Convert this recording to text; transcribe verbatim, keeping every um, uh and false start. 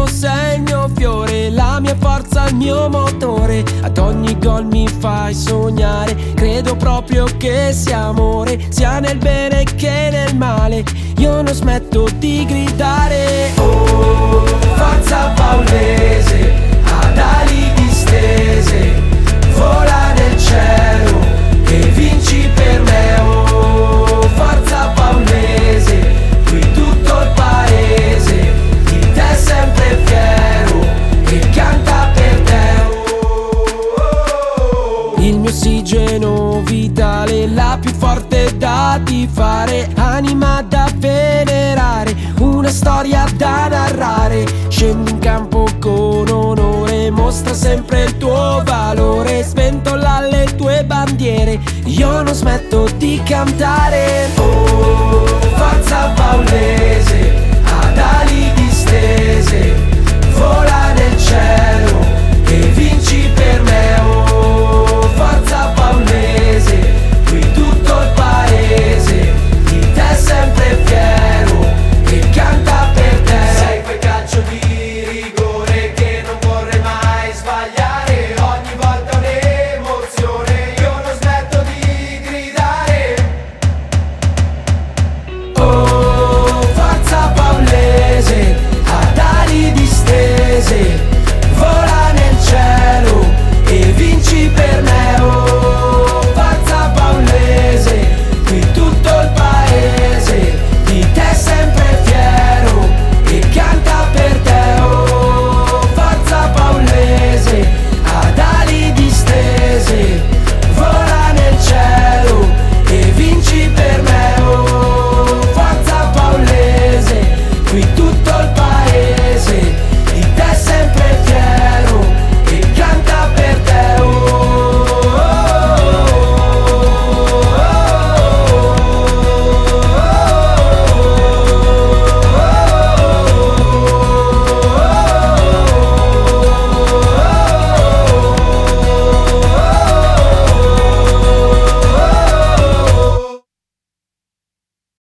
tu sei il mio fiore, la mia forza, il mio motore. Ad ogni gol mi fai sognare, credo proprio che sia amore, sia nel bene che nel male. Io non smetto di gridare: oh, forza paulese, ad ali distese, vola nel cielo e vinci per me. Oh, forza paulese, qui tutto il paese di te è sempre fiero e canta per te. Oh, il mio ossigeno vitale, la più forte da tifare, anima da venerare, una storia da narrare. Scendi in campo con onore, mostra sempre il tuo valore, sventola le tue bandiere, io non smetto di cantare. Oh,